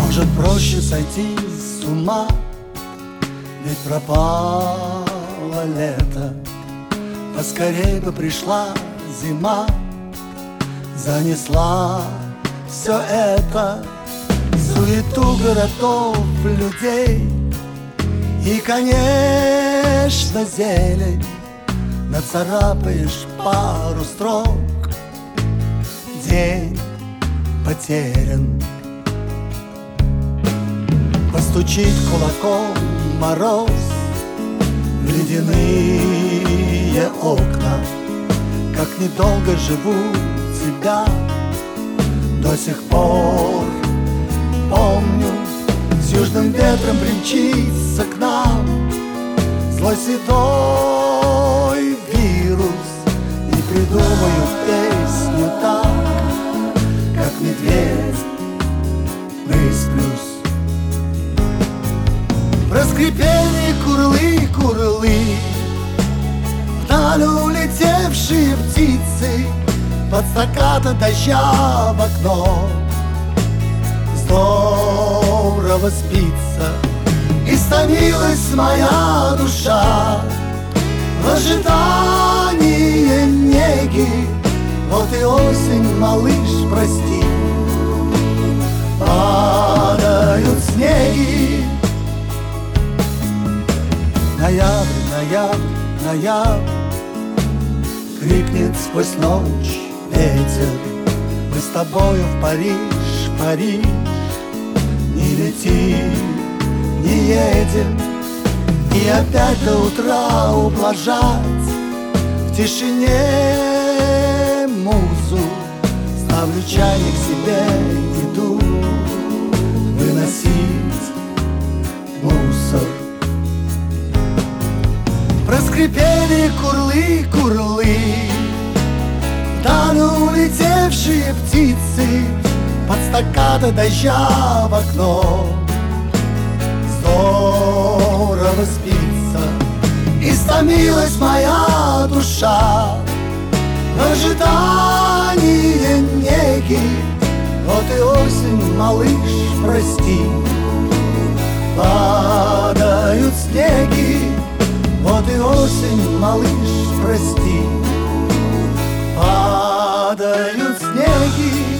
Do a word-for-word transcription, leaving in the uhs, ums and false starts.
Может, проще сойти с ума, ведь пропало лето. Поскорей бы пришла зима, занесла все это, суету городов, людей и, конечно, зелень. Нацарапаешь пару строк, день потерян. Постучит кулаком мороз в ледяные окна. Как недолго живу тебя, до сих пор помню. С южным ветром примчится к нам злой седой вирус. Не придумаю песню так, как медведь прысплюсь. Проскрипели курлы, курлы, вдаль улетевшие птицы, под стаккато дождя в окно. Здорово спится, истомилась моя душа в ожидании неги. Вот и осень, малыш, прости, падают снеги. Ноябрь, ноябрь, ноябрь, крикнет сквозь ночь ветер. Мы с тобою в Париж, в Париж не летим, не едем. И опять до утра ублажать в тишине музу. Ставлю чайник себе, иду выносить мусор. Проскрипели курлы, курлы, вдаль улетевшие птицы, под стаккато дождя в окно. Здорово спится, истомилась моя душа в ожидании неги. Вот и осень, малыш, прости, падают снеги. Вот и осень, малыш, прости, падают снеги.